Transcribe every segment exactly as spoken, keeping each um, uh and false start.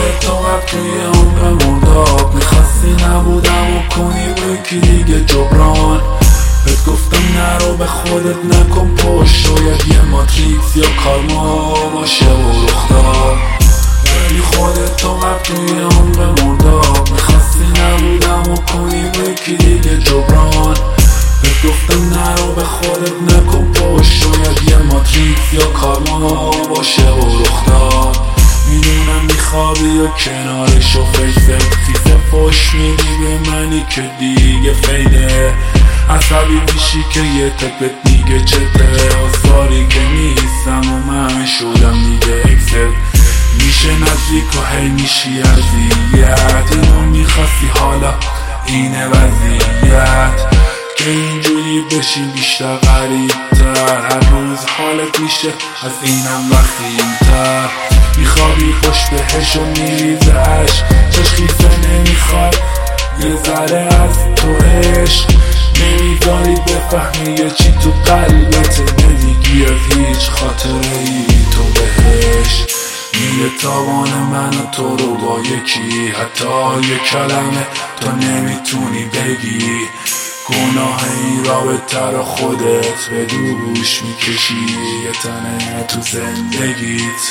خودت طاقت توی عمق مرداب میخواستی نبودم و کنی با یکی دیگه جبران. بهت گفتم نرو به خودت نکن پشت، شاید یه ماتریکس یا کارما باشه و رخ داد. ولی خودت طاقت توی عمق مرداب میخواستی نبودم و کنی با یکی دیگه جبران. بهت گفتم نرو به خودت نکن پشت، شاید یه ماتریکس یا کارما باشه و رخ داد. میدونم میخوابی یا کنارش و فیست خیسه فش میدی به منی که دیگه فیده. عصبی میشی که یه تپت میگه چته، آثاری که نیستم و من شدم دیگه اکسل. میشه نزدیک و هی میشی اذیت، اینو میخواستی حالا اینه وضعیت که اینجوری بشی بیشتر غریبتر. هر روز حالت میشه از اینم وخیمتر، میخوابی پشت بهش و میریزه عشق، چشخیسه نمیخواد یه ذره از تو عشق. نمیداری بفهمی یه چی تو قلبت، نمیگی از هیچ خاطره ای تو بهش. میره تاوان من و تو رو با یکی، حتی یه کلمه تو نمیتونی بگی. گناه این رابطه رو خودت به دوش میکشی، یه تنه تو زندگیت.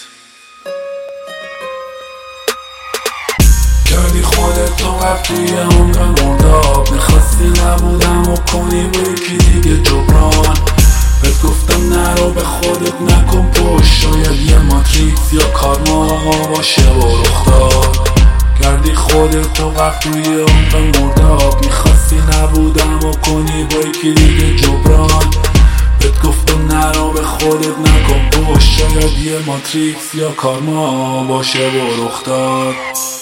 کردی خودت طاقت توی عمق مرداب میخواستی نبودم و کنی با یکی دیگه جبران. بهت گفتم نرو به خودت نکن پشت، شاید یه ماتریکس یا کارما باشه و رخ داد. کردی خودت طاقت توی عمق مرداب میخواستی نبودم و کنی با یکی دیگه جبران. بهت گفتم نرو به خودت نکن پشت، شاید یه ماتریکس یا کارما باشه و رخ داد.